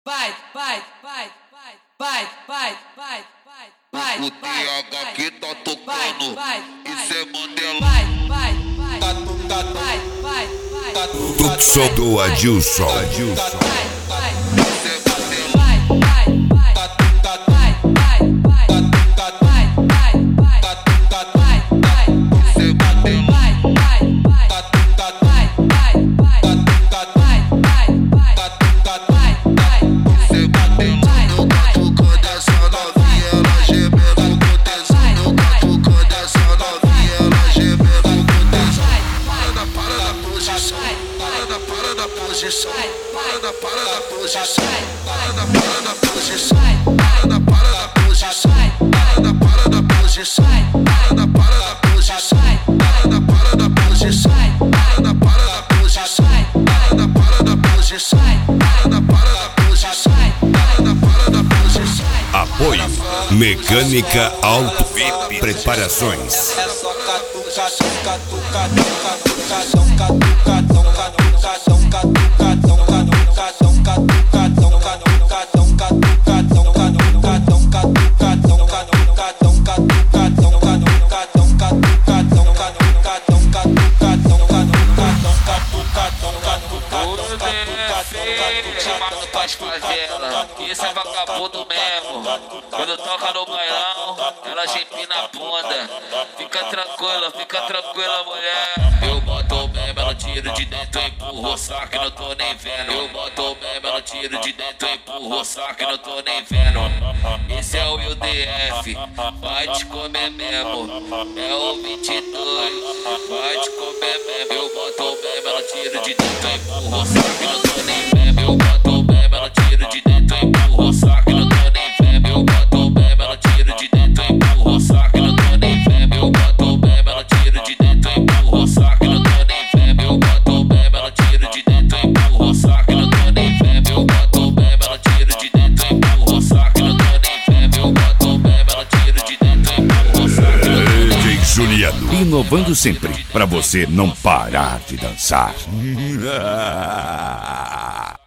vai, vai, vai, vai, vai, vai, vai, O TH que tá tocando, isso é Mandela. vai, vai, vai, vai, vai, Tuxo do Adilson. Para da posição, para da posição, para da posição, para da posição, para da posição, para da posição, para da posição, para da posição, para da posição. Apoio Mecânica Auto VIP Preparações. É só chamado pras favela, isso é vagabundo mesmo. Quando toca no bailão, ela empina a bunda. Fica tranquila, mulher. Eu boto o meme, ela tiro de dentro, empurro, só que não tô nem vendo. Eu boto o meme, ela tiro de dentro, empurro, só que não tô nem vendo. Esse é o Will DF, vai te comer mesmo. É o 22, vai te comer mesmo. Eu boto o meme, ela tiro de dentro, empurro, só que não tô nem vendo. Eu boto o meme, ela tiro de dentro, empurro, só que não tô nem vendo. Eu boto o meme, ela tiro de dentro, empurro, só que não tô nem vendo. Eu boto o meme, ela tiro de dentro, empurro, só que não tô nem vendo. Eu boto o meme, ela tiro de dentro, empurro, só que não tô nem vendo. Eu boto o meme, ela tiro de dentro, empurro, só que não tô nem vendo. Eu boto o meme, ela tiro de dentro, empurro, só que não tô nem vendo. DJ Juliano, inovando sempre pra você não parar de dançar.